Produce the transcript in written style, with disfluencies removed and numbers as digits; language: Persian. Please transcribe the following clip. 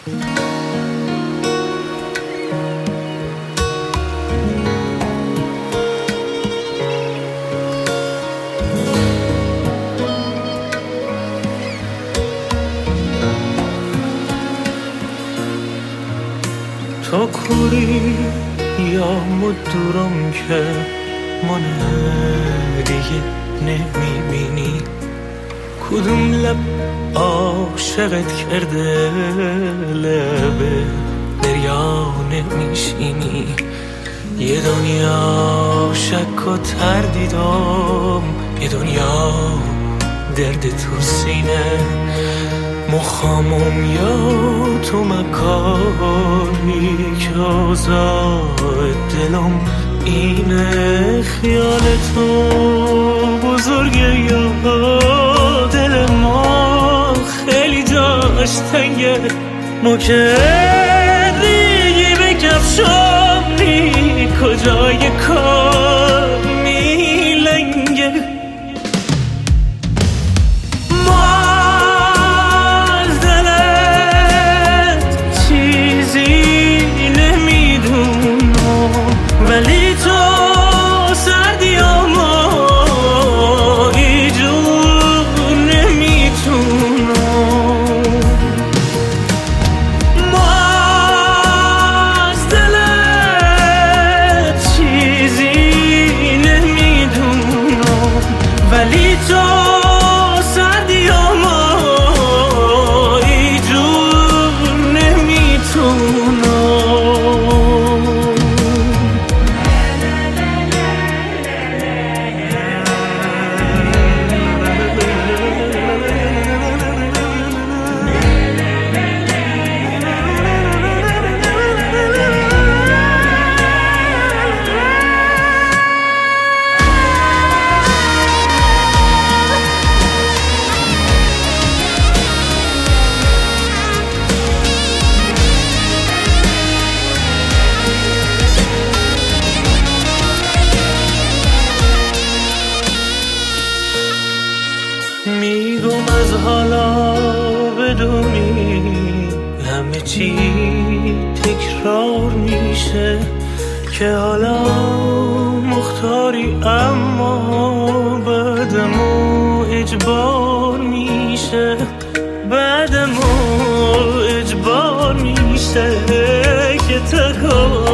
تو کوری یا مدورم که من دیگه نمیبینی، کدوم لب عاشقت کرده لبه دریا نمیشینی. یه دنیا شک و تردیدم، یه دنیا درد تو سینه، مخامم یا تو مکاری که آزاد دلم اینه. خیال تو بزرگه یا دل ما خیلی جاش تنگه، ما که دیگه بکفشانی کجای کار میلنگه. ولی تو سردی و مایی جون نمیتونم، ما از دلت چیزی نمیدونم، ولی تو سردی و مایی جون نمیتونم. میگم از حالا بدونی همه چی تکرار میشه، که حالا مختاری اما بعدمو اجبار میشه، بعدمو اجبار میشه که تکرار